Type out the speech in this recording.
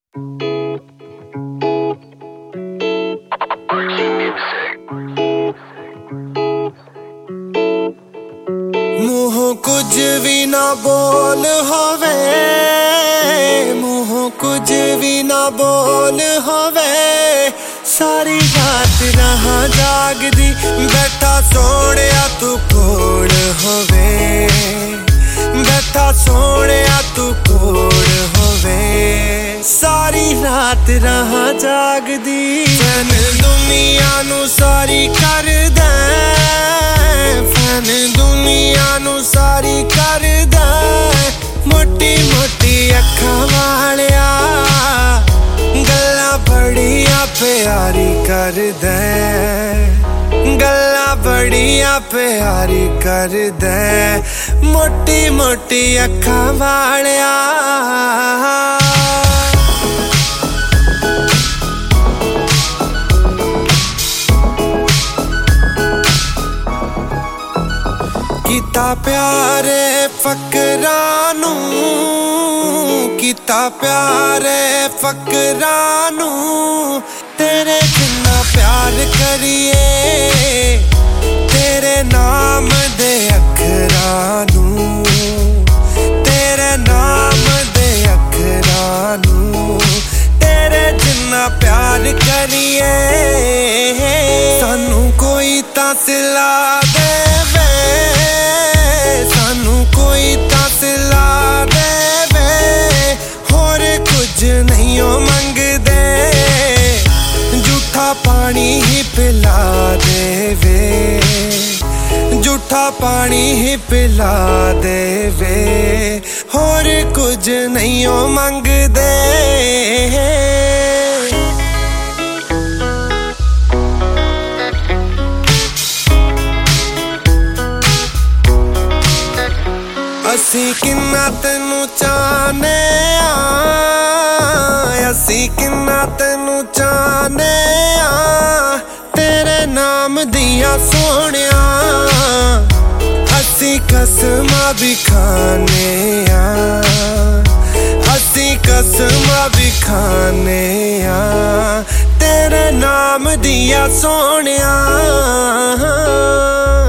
मूहों कुछ भी ना बोल होवे, मूहों कुछ भी ना बोल होवे, सारी रात रहा जागदी बैठा सोहणिया तू कोल होवे, बैठा सोहणिया तू कोल होवे, सारी रात रहा जागदी फैन दुनिया नू सारी कर दे, फैन दुनिया नू सारी कर दे, मोटी मोटी अखां वालिया गल्लां बड़ियां प्यारी कर दे, गल्लां बड़ियां प्यारी कर दे, मोटी मोटी अखां वालिया। कीता प्यारे फकरां नू, कीता प्यारे फकरां नू, तेरे जिन्ना प्यार करिए, तेरे नाम दे अखरां नू, तेरे नाम दे अखरां नू, तेरे जिन्ना प्यार करिए, सानू कोई तां सिला देवे, सानू कोई तां सिला देवे, होर कुछ नहीं ओ मंगदे, झूठा पानी ही पिला देवे, झूठा पानी ही पिला देवे, होर कुछ नहीं ओ मंगदे। असी किन्ना तेनू चाहने आ, असी किन्ना तेनू चाहने आ, तेरे नाम दिया सोहणिया असी कसमां भी खाने आ, असी कसमां भी खाने आ, तेरे नाम दिया सोहणिया।